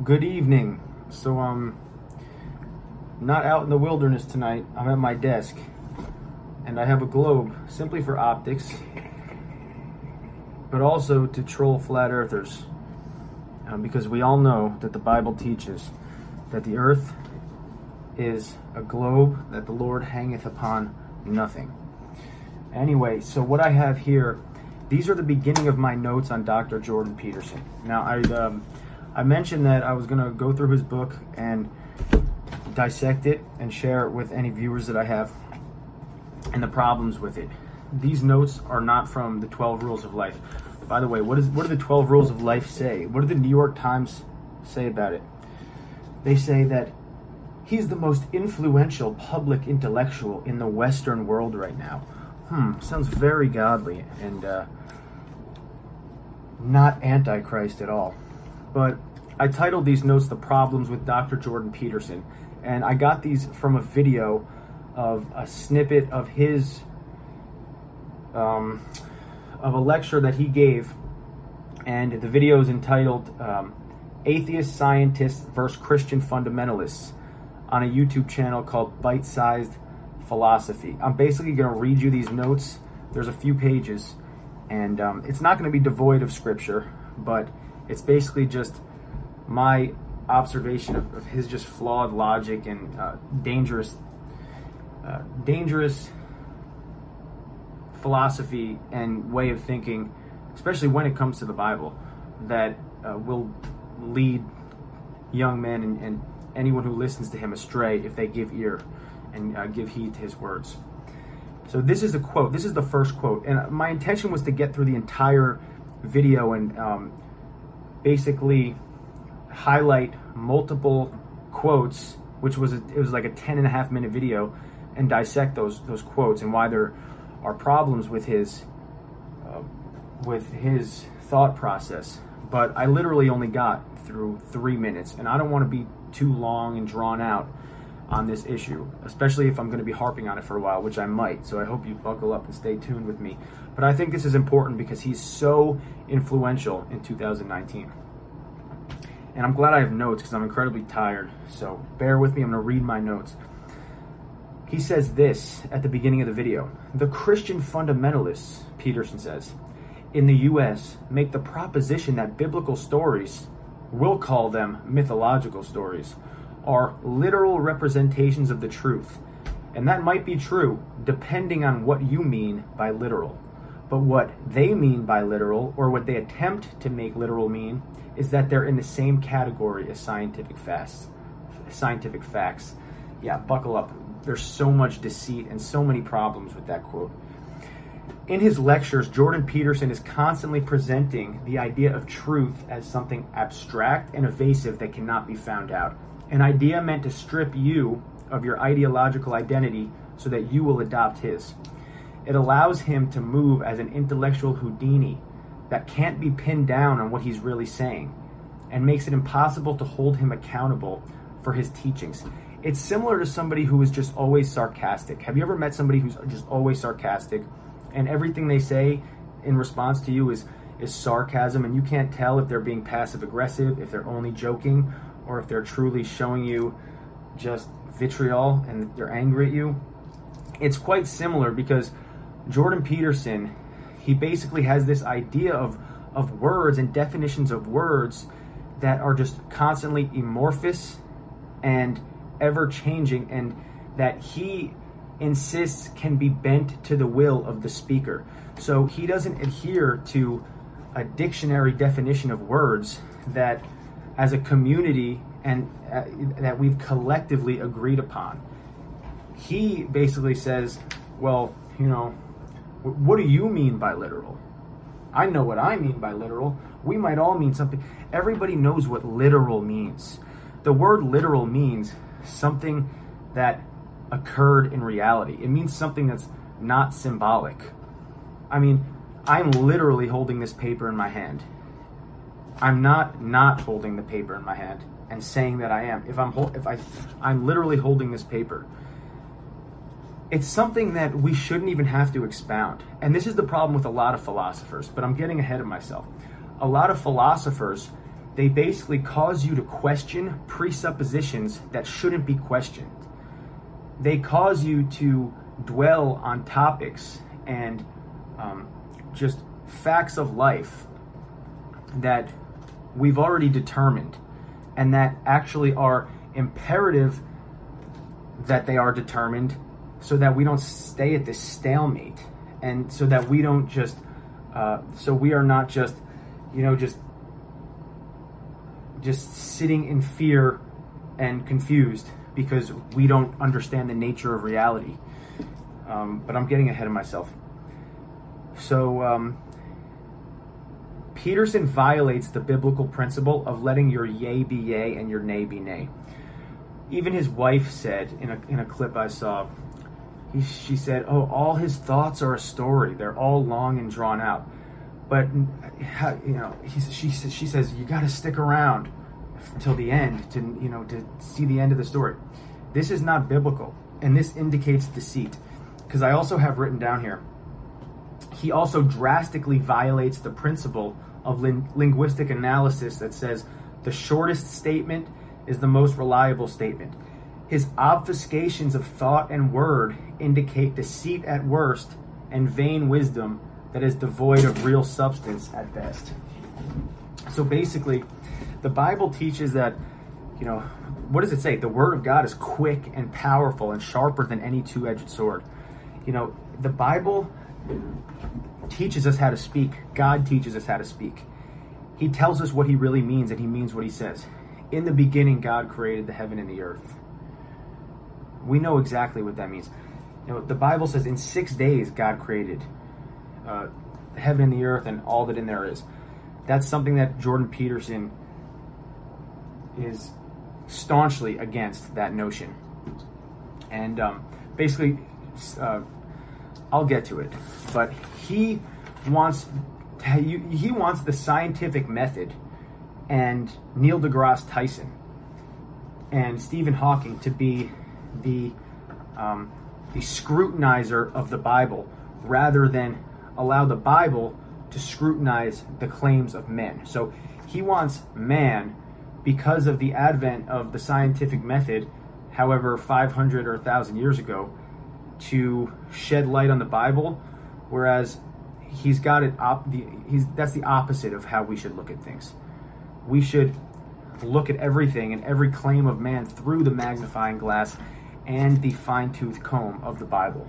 Good evening. So I'm not out in the wilderness tonight. I'm at my desk and I have a globe simply for optics, but also to troll flat earthers, because we all know that the Bible teaches that the earth is a globe that the Lord hangeth upon nothing. Anyway, so what I have here, these are the beginning of my notes on Dr. Jordan Peterson. Now, I mentioned that I was going to go through his book and dissect it and share it with any viewers that I have and the problems with it. These notes are not from the 12 Rules of Life. By the way, what do the 12 Rules of Life say? What do the New York Times say about it? They say that he's the most influential public intellectual in the Western world right now. Sounds very godly and not Antichrist at all. But I titled these notes "The Problems with Dr. Jordan Peterson," and I got these from a video of a snippet of his of a lecture that he gave, and the video is entitled "Atheist Scientists vs. Christian Fundamentalists" on a YouTube channel called Bite-Sized Philosophy. I'm basically going to read you these notes. There's a few pages, and it's not going to be devoid of scripture, but it's basically just my observation of his just flawed logic and dangerous philosophy and way of thinking, especially when it comes to the Bible, that will lead young men and anyone who listens to him astray if they give ear and give heed to his words. So this is the quote. This is the first quote, and my intention was to get through the entire video and basically highlight multiple quotes, which was it was like a 10.5 minute video, and dissect those quotes and why there are problems with his thought process. But I literally only got through 3 minutes, and I don't want to be too long and drawn out on this issue, especially if I'm going to be harping on it for a while, which I might. So I hope you buckle up and stay tuned with me. But I think this is important because he's so influential in 2019. And I'm glad I have notes because I'm incredibly tired. So bear with me. I'm going to read my notes. He says this at the beginning of the video. The Christian fundamentalists, Peterson says, in the U.S. make the proposition that biblical stories, we'll call them mythological stories, are literal representations of the truth. And that might be true depending on what you mean by literal. But what they mean by literal, or what they attempt to make literal mean, is that they're in the same category as scientific facts. Yeah, buckle up. There's so much deceit and so many problems with that quote. In his lectures, Jordan Peterson is constantly presenting the idea of truth as something abstract and evasive that cannot be found out. An idea meant to strip you of your ideological identity so that you will adopt his. It allows him to move as an intellectual Houdini that can't be pinned down on what he's really saying, and makes it impossible to hold him accountable for his teachings. It's similar to somebody who is just always sarcastic. Have you ever met somebody who's just always sarcastic, and everything they say in response to you is sarcasm, and you can't tell if they're being passive aggressive, if they're only joking, or if they're truly showing you just vitriol and they're angry at you? It's quite similar because Jordan Peterson, he basically has this idea of words and definitions of words that are just constantly amorphous and ever-changing, and that he insists can be bent to the will of the speaker. So he doesn't adhere to a dictionary definition of words that as a community and that we've collectively agreed upon. He basically says, well, what do you mean by literal? I know what I mean by literal. We might all mean something. Everybody knows what literal means. The word literal means something that occurred in reality. It means something that's not symbolic. I mean, I'm literally holding this paper in my hand. I'm not holding the paper in my hand and saying that I am. I'm literally holding this paper. It's something that we shouldn't even have to expound. And this is the problem with a lot of philosophers, but I'm getting ahead of myself. A lot of philosophers they basically cause you to question presuppositions that shouldn't be questioned. They cause you to dwell on topics and just facts of life that we've already determined, and that actually are imperative that they are determined, so that we don't stay at this stalemate, and so that we don't just so we are not just just sitting in fear and confused because we don't understand the nature of reality. But I'm getting ahead of myself. So Peterson violates the biblical principle of letting your yea be yea and your nay be nay. Even his wife said in a clip I saw, she said, "Oh, all his thoughts are a story. They're all long and drawn out." But she says you got to stick around till the end to see the end of the story. This is not biblical, and this indicates deceit. Because I also have written down here, he also drastically violates the principle of linguistic analysis that says the shortest statement is the most reliable statement. His obfuscations of thought and word indicate deceit at worst and vain wisdom that is devoid of real substance at best. So basically, the Bible teaches that, what does it say? The Word of God is quick and powerful and sharper than any two-edged sword. The Bible teaches us how to speak. God teaches us how to speak. He tells us what he really means, and he means what he says. In the beginning, God created the heaven and the earth. We know exactly what that means. The Bible says in 6 days, God created heaven and the earth and all that in there is. That's something that Jordan Peterson is staunchly against, that notion. And basically, I'll get to it, but he wants the scientific method and Neil deGrasse Tyson and Stephen Hawking to be the scrutinizer of the Bible, rather than allow the Bible to scrutinize the claims of men. So he wants man, because of the advent of the scientific method, however 500 or 1,000 years ago, to shed light on the Bible, whereas he's got it that's the opposite of how we should look at things. We should look at everything and every claim of man through the magnifying glass and the fine-tooth comb of the Bible.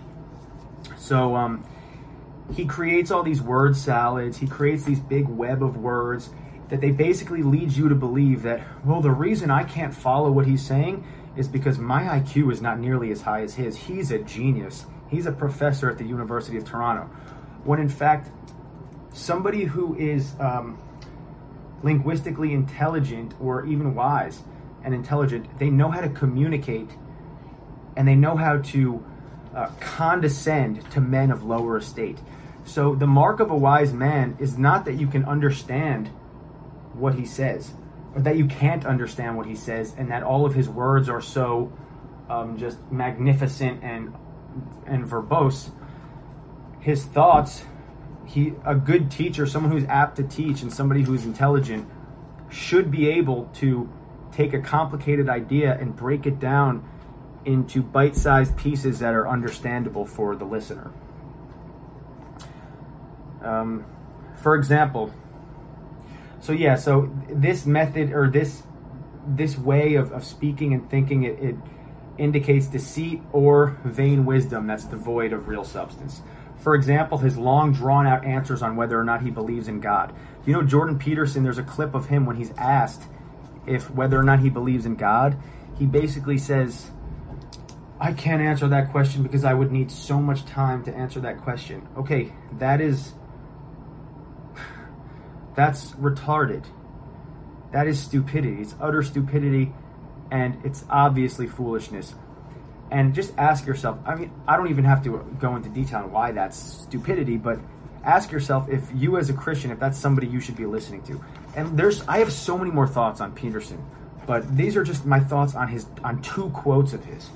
So he creates all these word salads. He creates these big web of words that they basically lead you to believe that, well, the reason I can't follow what he's saying is because my IQ is not nearly as high as his. He's a genius. He's a professor at the University of Toronto. When in fact, somebody who is linguistically intelligent, or even wise and intelligent, they know how to communicate, and they know how to condescend to men of lower estate. So the mark of a wise man is not that you can understand what he says, or that you can't understand what he says, and that all of his words are so just magnificent and verbose. His thoughts, a good teacher, someone who's apt to teach, and somebody who's intelligent should be able to take a complicated idea and break it down into bite-sized pieces that are understandable for the listener. For example, so this method, or this way of speaking and thinking, it indicates deceit or vain wisdom that's devoid of real substance. For example, his long drawn-out answers on whether or not he believes in God. Jordan Peterson, there's a clip of him when he's asked whether or not he believes in God. He basically says, I can't answer that question because I would need so much time to answer that question. Okay, that's retarded. That is stupidity. It's utter stupidity, and it's obviously foolishness. And just ask yourself, I don't even have to go into detail on why that's stupidity, but ask yourself if you as a Christian, if that's somebody you should be listening to. And I have so many more thoughts on Peterson, but these are just my thoughts on two quotes of his.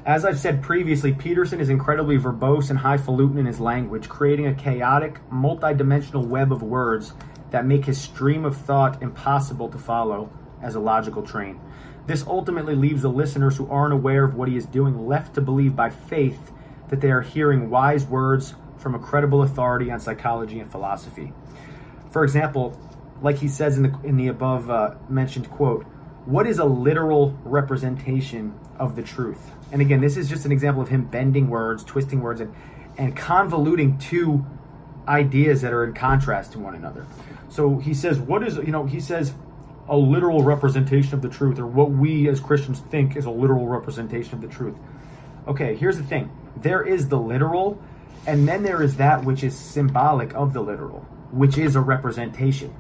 As I've said previously, Peterson is incredibly verbose and highfalutin in his language, creating a chaotic, multi-dimensional web of words that make his stream of thought impossible to follow as a logical train. This ultimately leaves the listeners who aren't aware of what he is doing left to believe by faith that they are hearing wise words from a credible authority on psychology and philosophy. For example, like he says in the above mentioned quote, what is a literal representation of the truth? And again, this is just an example of him bending words, twisting words, and convoluting two ideas that are in contrast to one another. So he says, he says a literal representation of the truth, or what we as Christians think is a literal representation of the truth. Okay, here's the thing. There is the literal, and then there is that which is symbolic of the literal, which is a representation.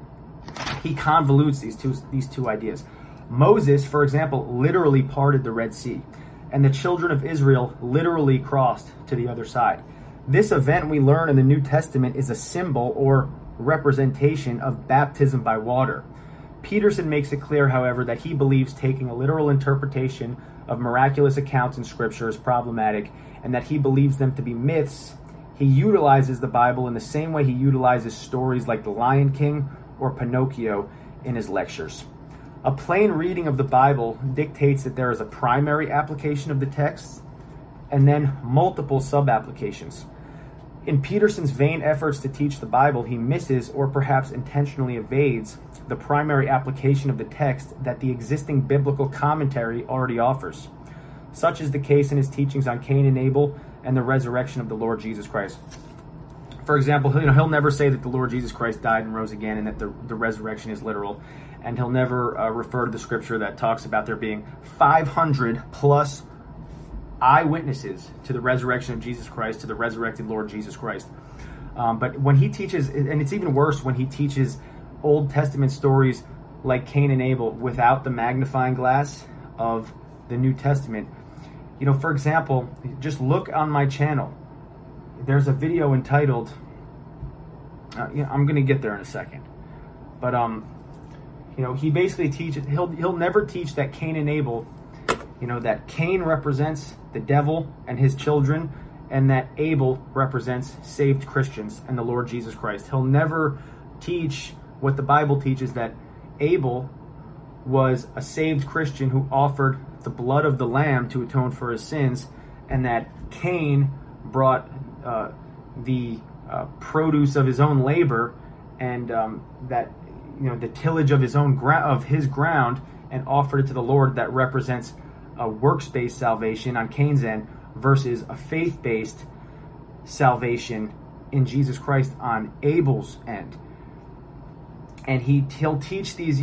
He convolutes these two ideas. Moses, for example, literally parted the Red Sea, and the children of Israel literally crossed to the other side. This event, we learn in the New Testament, is a symbol or representation of baptism by water. Peterson makes it clear, however, that he believes taking a literal interpretation of miraculous accounts in Scripture is problematic, and that he believes them to be myths. He utilizes the Bible in the same way he utilizes stories like The Lion King or Pinocchio in his lectures. A plain reading of the Bible dictates that there is a primary application of the text and then multiple sub-applications. In Peterson's vain efforts to teach the Bible, he misses or perhaps intentionally evades the primary application of the text that the existing biblical commentary already offers. Such is the case in his teachings on Cain and Abel and the resurrection of the Lord Jesus Christ. For example, he'll never say that the Lord Jesus Christ died and rose again and that the resurrection is literal. And he'll never refer to the scripture that talks about there being 500 plus eyewitnesses to the resurrection of Jesus Christ, to the resurrected Lord Jesus Christ. But when he teaches, and it's even worse when he teaches Old Testament stories like Cain and Abel without the magnifying glass of the New Testament. For example, just look on my channel. There's a video entitled, I'm going to get there in a second. But, he basically teaches, he'll never teach that Cain and Abel, that Cain represents the devil and his children, and that Abel represents saved Christians and the Lord Jesus Christ. He'll never teach what the Bible teaches, that Abel was a saved Christian who offered the blood of the lamb to atone for his sins, and that Cain brought the produce of his own labor and that the tillage of his own ground and offered it to the Lord. That represents a works-based salvation on Cain's end versus a faith-based salvation in Jesus Christ on Abel's end. And he'll teach these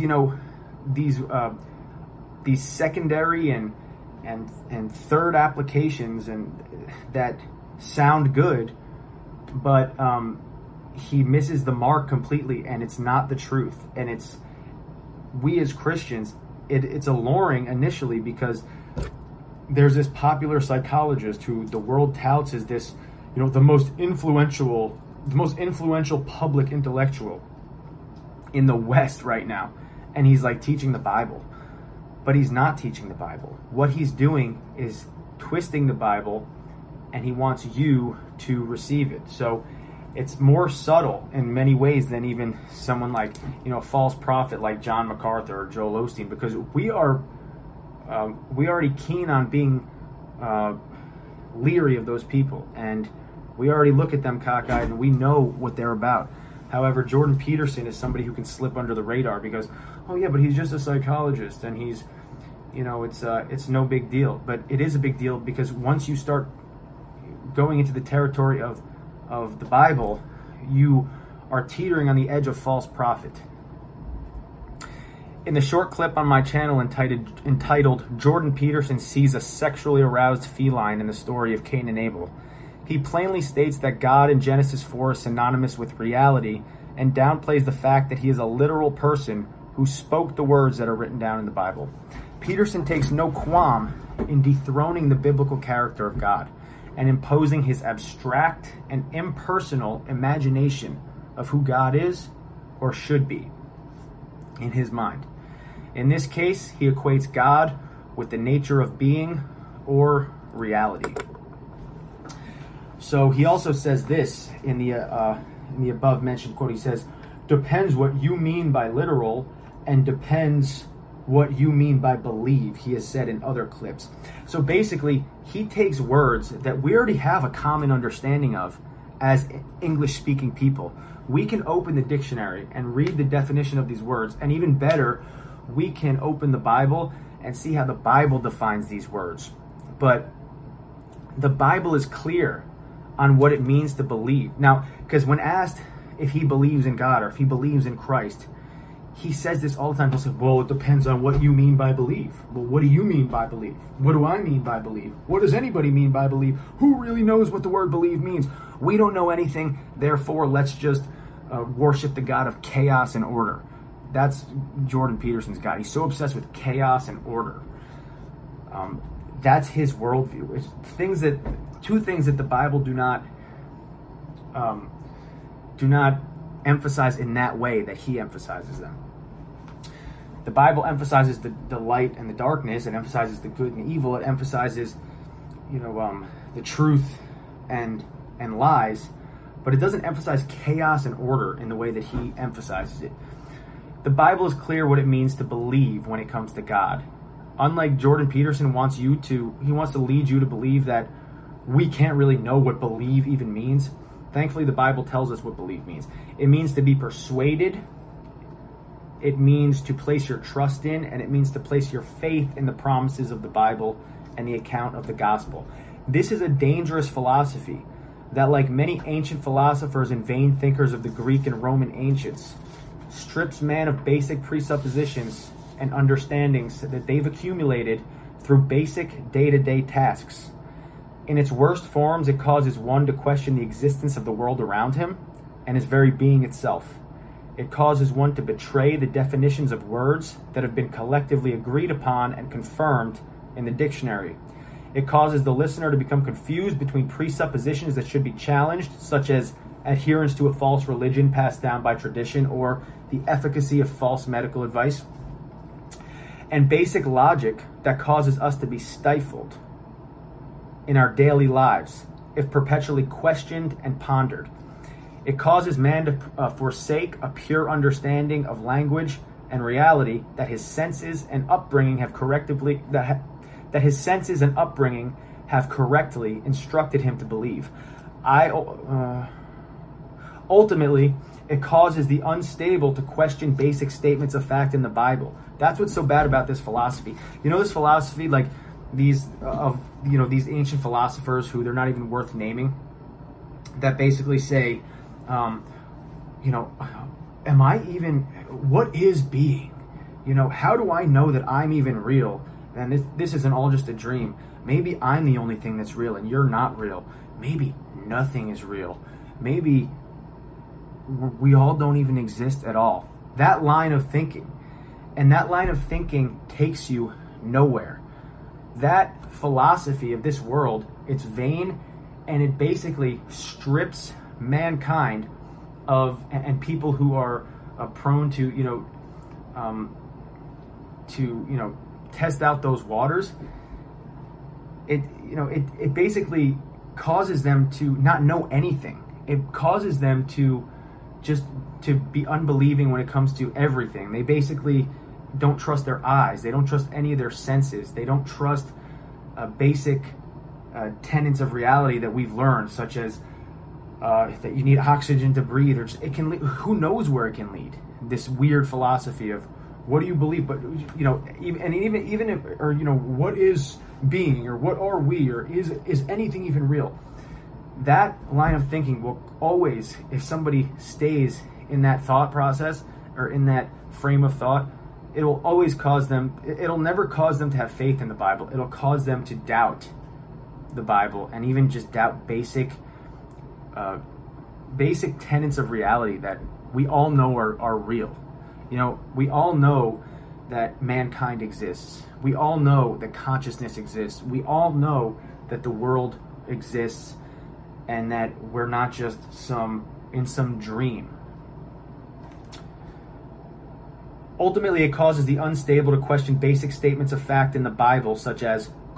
these secondary and third applications and that sound good, but he misses the mark completely, and it's not the truth. And we as Christians, it's alluring initially because there's this popular psychologist who the world touts as this, the most influential public intellectual in the West right now, and he's like teaching the Bible. But he's not teaching the Bible. What he's doing is twisting the Bible, and he wants you to receive it. So it's more subtle in many ways than even someone like, a false prophet like John MacArthur or Joel Osteen, because we are already keen on being leery of those people, and we already look at them cockeyed and we know what they're about. However, Jordan Peterson is somebody who can slip under the radar because, oh yeah, but he's just a psychologist and he's, it's no big deal. But it is a big deal because once you start going into the territory of the Bible, you are teetering on the edge of false prophet. In the short clip on my channel entitled Jordan Peterson Sees a Sexually Aroused Feline in the Story of Cain and Abel, he plainly states that God in Genesis 4 is synonymous with reality and downplays the fact that he is a literal person who spoke the words that are written down in the Bible. Peterson takes no qualm in dethroning the biblical character of God and imposing his abstract and impersonal imagination of who God is or should be in his mind. In this case, he equates God with the nature of being or reality. So he also says this in the above mentioned quote. He says, depends what you mean by literal and depends what you mean by believe, he has said in other clips. So basically, he takes words that we already have a common understanding of as English-speaking people. We can open the dictionary and read the definition of these words, and even better, we can open the Bible and see how the Bible defines these words. But the Bible is clear on what it means to believe. Now, because when asked if he believes in God or if he believes in Christ, he says this all the time. He'll say, well, it depends on what you mean by believe. Well, what do you mean by believe? What do I mean by believe? What does anybody mean by believe? Who really knows what the word believe means? We don't know anything, therefore let's just worship the God of chaos and order. That's Jordan Peterson's God. He's so obsessed with chaos and order. That's his worldview. It's two things that the Bible do not emphasize in that way that he emphasizes them. The Bible emphasizes the light and the darkness. It emphasizes the good and the evil. It emphasizes, the truth and lies, but it doesn't emphasize chaos and order in the way that he emphasizes it. The Bible is clear what it means to believe when it comes to God. Unlike Jordan Peterson wants to lead you to believe that we can't really know what believe even means. Thankfully, the Bible tells us what believe means. It means to be persuaded. It means to place your trust in, and it means to place your faith in the promises of the Bible and the account of the gospel. This is a dangerous philosophy that, like many ancient philosophers and vain thinkers of the Greek and Roman ancients, strips man of basic presuppositions and understandings that they've accumulated through basic day-to-day tasks. In its worst forms, it causes one to question the existence of the world around him and his very being itself. It causes one to betray the definitions of words that have been collectively agreed upon and confirmed in the dictionary. It causes the listener to become confused between presuppositions that should be challenged, such as adherence to a false religion passed down by tradition or the efficacy of false medical advice, and basic logic that causes us to be stifled in our daily lives if perpetually questioned and pondered. It causes man to forsake a pure understanding of language and reality that his senses and upbringing have correctly instructed him to believe. Ultimately, it causes the unstable to question basic statements of fact in the Bible. That's what's so bad about this philosophy. This philosophy, like these ancient philosophers who they're not even worth naming, that basically say, am I even, what is being? How do I know that I'm even real? And this isn't all just a dream. Maybe I'm the only thing that's real and you're not real. Maybe nothing is real. Maybe we all don't even exist at all. That line of thinking takes you nowhere. That philosophy of this world, it's vain, and it basically strips mankind of, and people who are prone to test out those waters. It basically causes them to not know anything. It causes them to be unbelieving when it comes to everything. They basically don't trust their eyes. They don't trust any of their senses. They don't trust basic tenets of reality that we've learned, such as that you need oxygen to breathe, or it can lead, who knows where it can lead. This weird philosophy of what do you believe, but what is being, or what are we, or is anything even real? That line of thinking will always, if somebody stays in that thought process or in that frame of thought, it'll always cause them, it'll never cause them to have faith in the Bible. It'll cause them to doubt the Bible and even just doubt basic tenets of reality that we all know are real. We all know that mankind exists. We all know that consciousness exists. We all know that the world exists and that we're not just in some dream. Ultimately, it causes the unstable to question basic statements of fact in the Bible, such as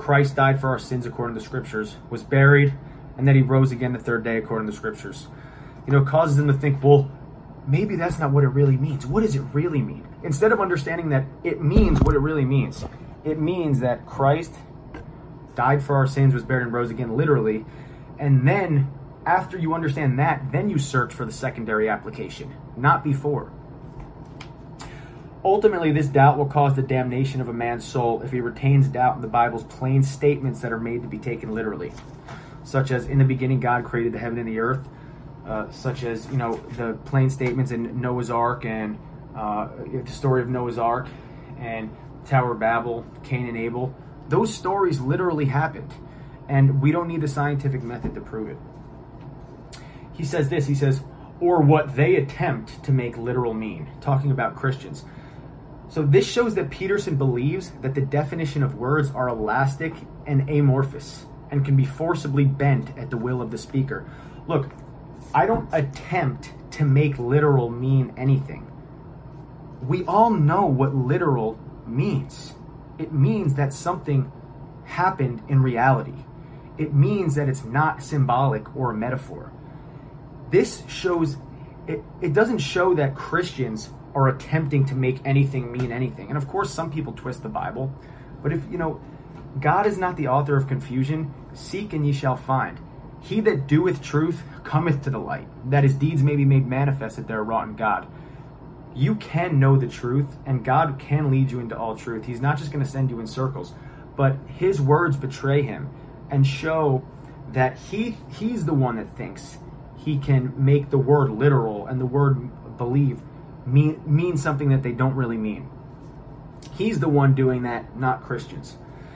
Christ died for our sins according to the Scriptures, was buried, and that he rose again the third day according to the Scriptures. It causes them to think, well, maybe that's not what it really means. What does it really mean? Instead of understanding that it means what it really means. It means that Christ died for our sins, was buried, and rose again, literally. And then, after you understand that, then you search for the secondary application, not before. Ultimately, this doubt will cause the damnation of a man's soul if he retains doubt in the Bible's plain statements that are made to be taken literally, such as, in the beginning God created the heaven and the earth, such as, the plain statements in Noah's Ark and the story of Noah's Ark and Tower of Babel, Cain and Abel. Those stories literally happened, and we don't need the scientific method to prove it. He says this, he says, or what they attempt to make literal mean, talking about Christians. So this shows that Peterson believes that the definition of words are elastic and amorphous and can be forcibly bent at the will of the speaker. Look, I don't attempt to make literal mean anything. We all know what literal means. It means that something happened in reality. It means that it's not symbolic or a metaphor. This shows, it doesn't show that Christians are attempting to make anything mean anything. And of course, some people twist the Bible. But if, God is not the author of confusion, seek and ye shall find. He that doeth truth cometh to the light, that his deeds may be made manifest that they are wrought in God. You can know the truth, and God can lead you into all truth. He's not just going to send you in circles, but his words betray him and show that he's the one that thinks he can make the word literal and the word believe mean something that they don't really mean. He's the one doing that, not Christians.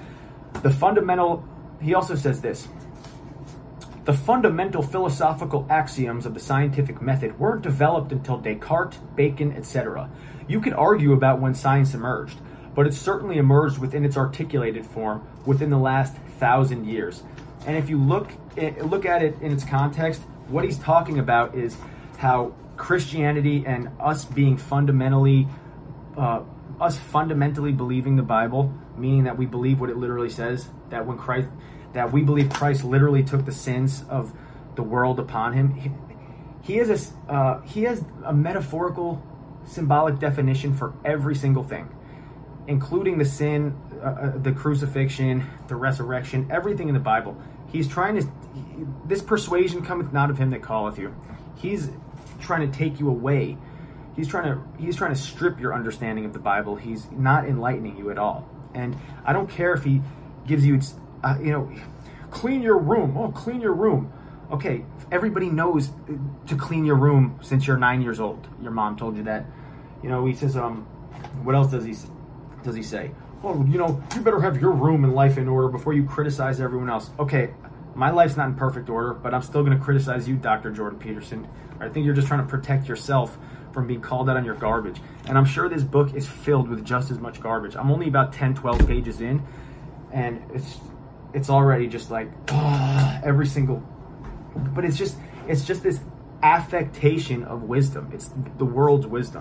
He also says this, the fundamental philosophical axioms of the scientific method weren't developed until Descartes, Bacon, etc. You could argue about when science emerged, but it certainly emerged within its articulated form within the last 1,000 years. And if you look at it in its context, what he's talking about is how Christianity and us fundamentally believing the Bible, meaning that we believe what it literally says, that we believe Christ literally took the sins of the world upon him. He has a metaphorical, symbolic definition for every single thing, including the sin, the crucifixion, the resurrection, everything in the Bible. He's trying to, this persuasion cometh not of him that calleth you. He's trying to take you away. He's trying to strip your understanding of the Bible. He's not enlightening you at all. And I don't care if he gives you, clean your room. Oh, clean your room. Okay, everybody knows to clean your room since you're 9 years old. Your mom told you that. He says, what else does he say? Oh, you better have your room and life in order before you criticize everyone else. Okay, my life's not in perfect order, but I'm still going to criticize you, Dr. Jordan Peterson. I think you're just trying to protect yourself from being called out on your garbage. And I'm sure this book is filled with just as much garbage. I'm only about 10, 12 pages in, and it's already just like every single, but it's just this affectation of wisdom. It's the world's wisdom.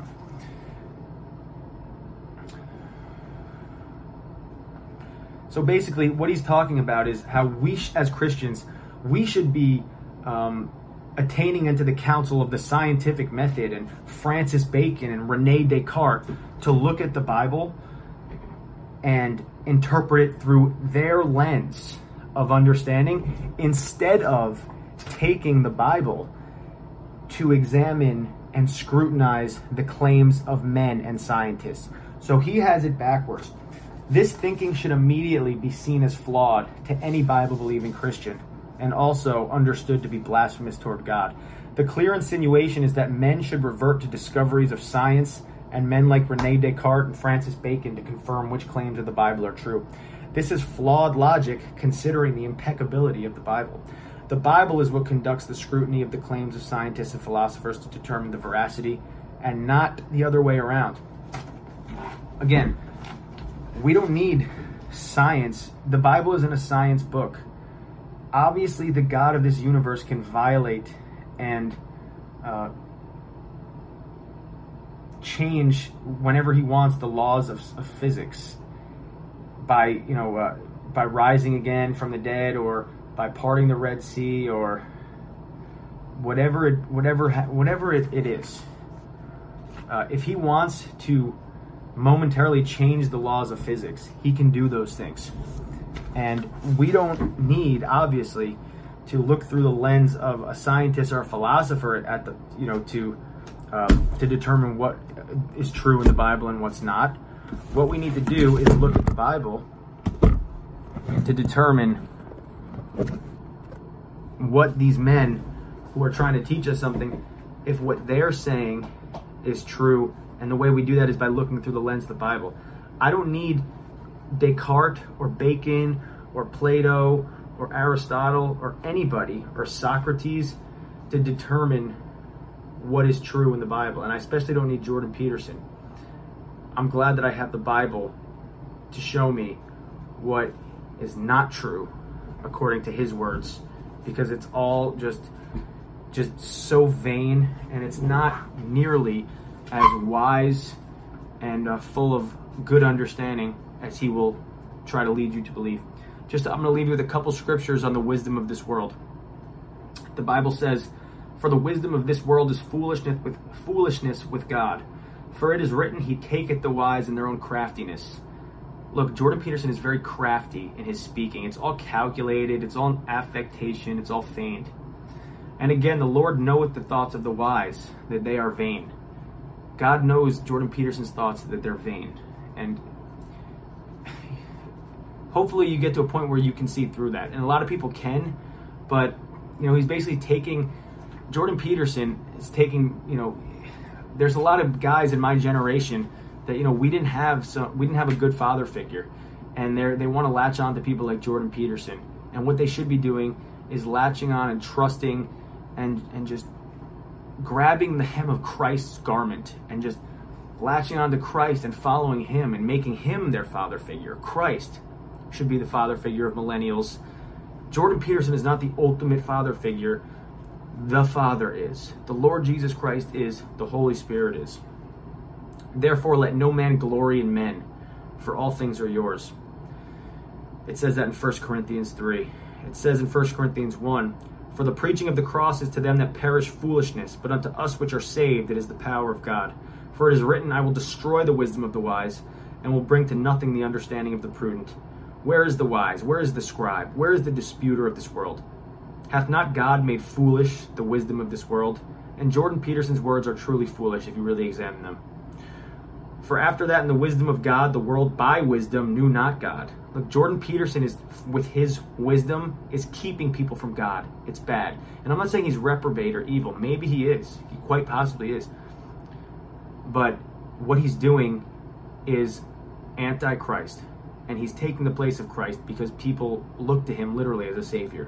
So basically what he's talking about is how we as Christians, we should be attaining into the counsel of the scientific method and Francis Bacon and Rene Descartes to look at the Bible and interpret it through their lens of understanding, instead of taking the Bible to examine and scrutinize the claims of men and scientists. So he has it backwards. This thinking should immediately be seen as flawed to any Bible-believing Christian, and also understood to be blasphemous toward God. The clear insinuation is that men should revert to discoveries of science and men like Rene Descartes and Francis Bacon to confirm which claims of the Bible are true. This is flawed logic considering the impeccability of the Bible. The Bible is what conducts the scrutiny of the claims of scientists and philosophers to determine the veracity, and not the other way around. Again, we don't need science. The Bible isn't a science book. Obviously, the God of this universe can violate and change whenever he wants the laws of physics by by rising again from the dead, or by parting the Red Sea, or whatever it is. If he wants to momentarily change the laws of physics, he can do those things. And we don't need, obviously, to look through the lens of a scientist or a philosopher at the, to determine what is true in the Bible and what's not. What we need to do is look at the Bible to determine what these men who are trying to teach us something, if what they're saying is true. And the way we do that is by looking through the lens of the Bible. I don't need Descartes or Bacon or Plato or Aristotle or anybody or Socrates to determine what is true in the Bible. And I especially don't need Jordan Peterson. I'm glad that I have the Bible to show me what is not true according to his words, because it's all just so vain, and it's not nearly as wise and full of good understanding as he will try to lead you to believe. I'm going to leave you with a couple scriptures on the wisdom of this world. The Bible says, "For the wisdom of this world is foolishness with God. For it is written, he taketh the wise in their own craftiness." Look, Jordan Peterson is very crafty in his speaking. It's all calculated. It's all affectation. It's all feigned. And again, the Lord knoweth the thoughts of the wise, that they are vain. God knows Jordan Peterson's thoughts, that they're vain. And hopefully you get to a point where you can see through that. And a lot of people can, but he's basically taking, Jordan Peterson is taking, there's a lot of guys in my generation that, we didn't have a good father figure. And they want to latch on to people like Jordan Peterson. And what they should be doing is latching on and trusting and just grabbing the hem of Christ's garment and just latching on to Christ and following him and making him their father figure. Christ should be the father figure of millennials. Jordan Peterson is not the ultimate father figure. The Father is. The Lord Jesus Christ is. The Holy Spirit is. Therefore, let no man glory in men, for all things are yours. It says that in 1 Corinthians 3. It says in 1 Corinthians 1, "For the preaching of the cross is to them that perish foolishness, but unto us which are saved it is the power of God. For it is written, I will destroy the wisdom of the wise, and will bring to nothing the understanding of the prudent. Where is the wise? Where is the scribe? Where is the disputer of this world? Hath not God made foolish the wisdom of this world?" And Jordan Peterson's words are truly foolish if you really examine them. "For after that in the wisdom of God, the world by wisdom knew not God." Look, Jordan Peterson is, with his wisdom, is keeping people from God. It's bad. And I'm not saying he's reprobate or evil. Maybe he is. He quite possibly is. But what he's doing is anti-Christ. And he's taking the place of Christ because people look to him literally as a savior.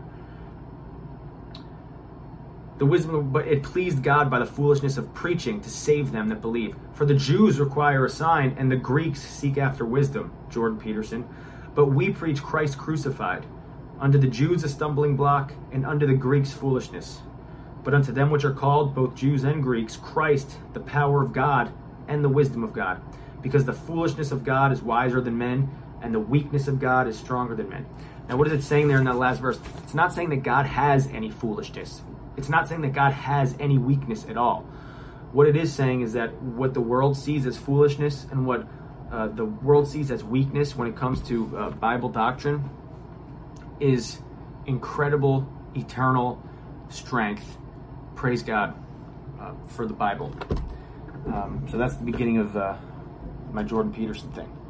But it pleased God by the foolishness of preaching to save them that believe. For the Jews require a sign, and the Greeks seek after wisdom, Jordan Peterson. But we preach Christ crucified, unto the Jews a stumbling block, and unto the Greeks foolishness. But unto them which are called, both Jews and Greeks, Christ, the power of God, and the wisdom of God. Because the foolishness of God is wiser than men, and the weakness of God is stronger than men. Now what is it saying there in that last verse? It's not saying that God has any foolishness. It's not saying that God has any weakness at all. What it is saying is that what the world sees as foolishness and what the world sees as weakness when it comes to Bible doctrine is incredible, eternal strength. Praise God for the Bible. So that's the beginning of my Jordan Peterson thing.